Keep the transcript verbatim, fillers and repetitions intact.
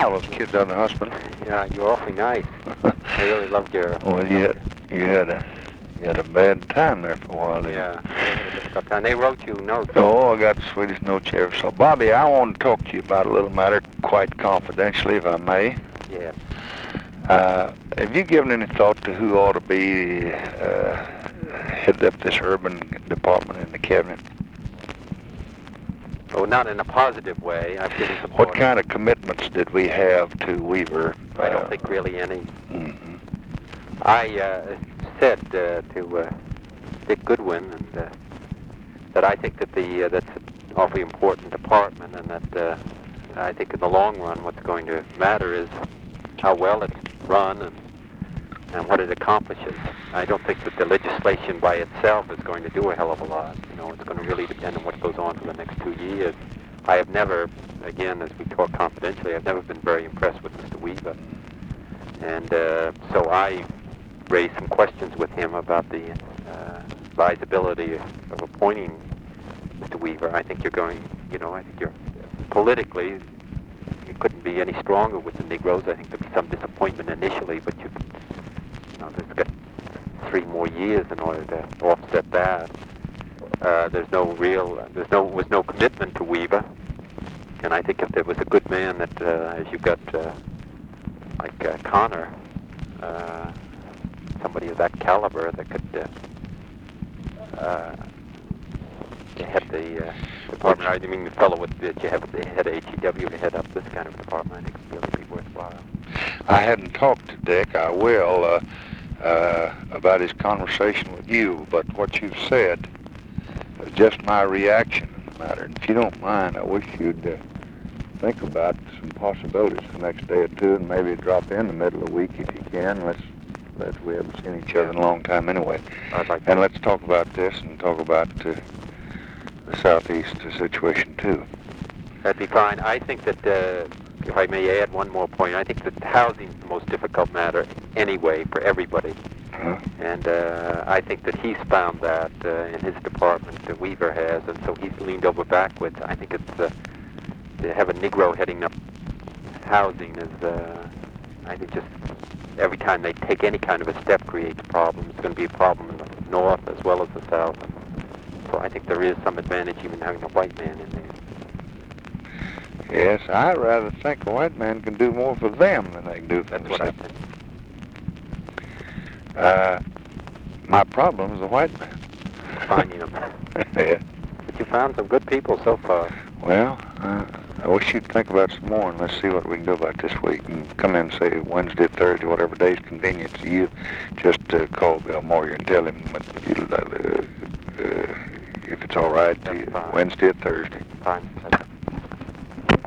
have those kids out of the hospital. Yeah, you're awfully nice. I really loved your... Well, you had, you had a you had a bad time there for a while, didn't Yeah, they had a difficult time. They wrote you notes. you? Oh, I got the sweetest notes ever. So, Bobby, I want to talk to you about a little matter, quite confidentially, if I may. Yeah. Uh, have you given any thought to who ought to be uh, headed up this urban department in the cabinet? Oh, not in a positive way. I've given some What thought. kind of commitments did we have to Weaver? I don't uh, think really any. Mm-hmm. I uh, said uh, to uh, Dick Goodwin and, uh, that I think that the uh, that's an awfully important department, and that uh, I think in the long run what's going to matter is how well it's run and, and what it accomplishes. I don't think that the legislation by itself is going to do a hell of a lot. You know, it's going to really depend on what goes on for the next two years. I have never, again, as we talk confidentially, I've never been very impressed with Mister Weaver. And uh, so I raised some questions with him about the uh, advisability of appointing Mister Weaver. I think you're going, you know, I think you're politically, you couldn't be any stronger with the Negroes. I think there'll be some disappointment initially, but you, you know, there's got three more years in order to offset that. Uh, there's no real, there's no, was no commitment to Weaver. And I think if there was a good man that, uh, as you've got, uh, like uh, Connor, uh, somebody of that caliber that could uh, uh, head the uh, department. I mean, the fellow with, that you have at the head of H E W to head up this kind of department, I think it would really be worthwhile. I hadn't talked to Dick. I will uh, uh, about his conversation with you, but what you've said is just my reaction in the matter. And if you don't mind, I wish you'd uh, think about some possibilities the next day or two, and maybe drop in the middle of the week if you can. Let's, let's we haven't seen each other in a long time anyway. I'd like and to. let's talk about this and talk about uh, the southeast situation too. That'd be fine. I think that, uh, if I may add one more point, I think that housing is the most difficult matter anyway for everybody. Huh? And uh, I think that he's found that uh, in his department, that Weaver has, and so he's leaned over backwards. I think it's uh, to have a Negro heading up housing is, uh, I think just every time they take any kind of a step creates problems. It's going to be a problem in the north as well as the south. And so I think there is some advantage even having a white man in there. Yes, I rather think a white man can do more for them than they can do for That's what I themselves. think. Uh, my problem is the white man. Finding them. Yeah. But you found some good people so far. Well, uh, I wish you'd think about some more, and let's see what we can do about this week. And come in, say Wednesday, Thursday, whatever day is convenient to you. Just uh, call Bill Moyer and tell him what you, uh, uh, if it's all right, That's fine. Wednesday or Thursday. Fine.